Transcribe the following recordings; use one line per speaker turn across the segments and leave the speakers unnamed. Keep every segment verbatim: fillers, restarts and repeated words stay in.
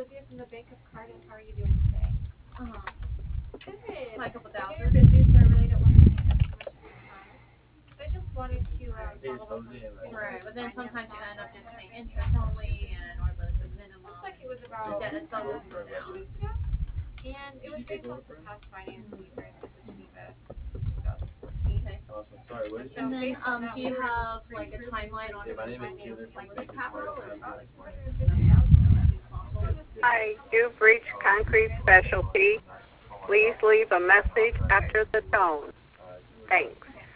Olivia from the Bank of Cardiff. How are you doing today?
Uh-huh.
Good.
Like a couple
I know
thousand.
you're busy, so I really don't want to take up too much of your time. So I just wanted to um, follow up on the consumer
Right, but then
finance
sometimes you end up
offer
just
that I
paying
sent you
interest
out
only,
yesterday.
and or the, the minimum.
Looks like it was
The
about
debt is
two,
doubled.
two weeks ago. And it was based off the past financing you guys did with Geneva in two thousand fourteen.
Okay.
Awesome. Sorry, what did
So
And then,
based on
um,
that,
do
we
you
were able to
have like a
pre-approve
timeline on
Yeah, my
the
name is Taylor
financing,
from
like with
Bank
the
of
capital,
Cardiff.
or is it
How
like
you
more
doing?
too small?
Hi, you've reached Concrete Specialty. Please leave a message after the tone. Thanks.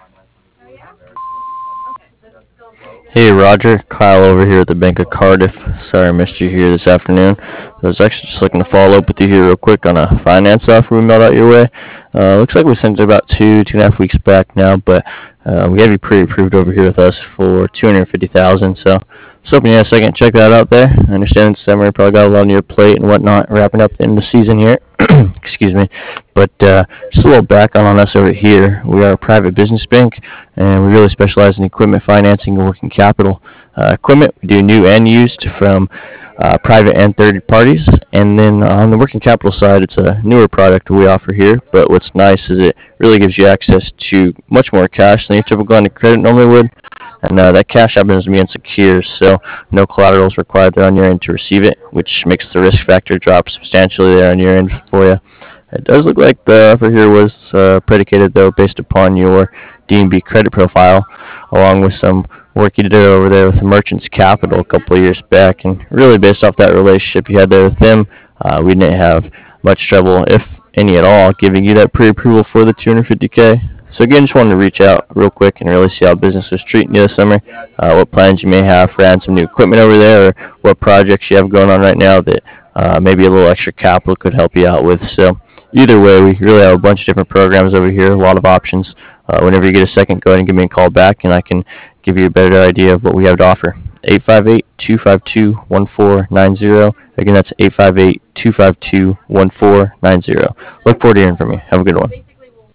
Oh yeah?
Okay, so this is still pretty good.
Hey Roger, Kyle over here at the Bank of Cardiff. Sorry I missed you here this afternoon. I was actually just looking to follow up with you here real quick on a finance offer we mailed out your way. Uh, looks like we sent it about two, two and a half weeks back now, but uh, we have you pre-approved over here with us for two hundred fifty thousand dollars. So just hoping you had a second to check that out there. I understand it's summer, probably got a lot on your plate and whatnot, wrapping up the end of the season here. Excuse me. But uh, just a little background on us over here. We are a private business bank, and we really specialize in equipment financing and working capital. Uh, equipment, we do new and used from uh, private and third parties. And then on the working capital side, it's a newer product we offer here. But what's nice is it really gives you access to much more cash than your typical line of credit normally would. And uh, that cash happens to be insecure, so no collateral is required there on your end to receive it, which makes the risk factor drop substantially there on your end for you. It does look like the offer here was uh, predicated, though, based upon your D N B credit profile, along with some work you did over there with Merchants Capital a couple of years back. And really, based off that relationship you had there with them, uh, we didn't have much trouble, if any at all, giving you that pre-approval for the two hundred fifty K. So again, just wanted to reach out real quick and really see how business was treating you this summer, uh, what plans you may have for adding some new equipment over there, or what projects you have going on right now that uh, maybe a little extra capital could help you out with. So either way, we really have a bunch of different programs over here, a lot of options. Uh, whenever you get a second, go ahead and give me a call back, and I can give you a better idea of what we have to offer. eight five eight, two five two, one four nine zero. Again, that's eight five eight, two five two, one four nine zero. Look forward to hearing from you. Have a good one.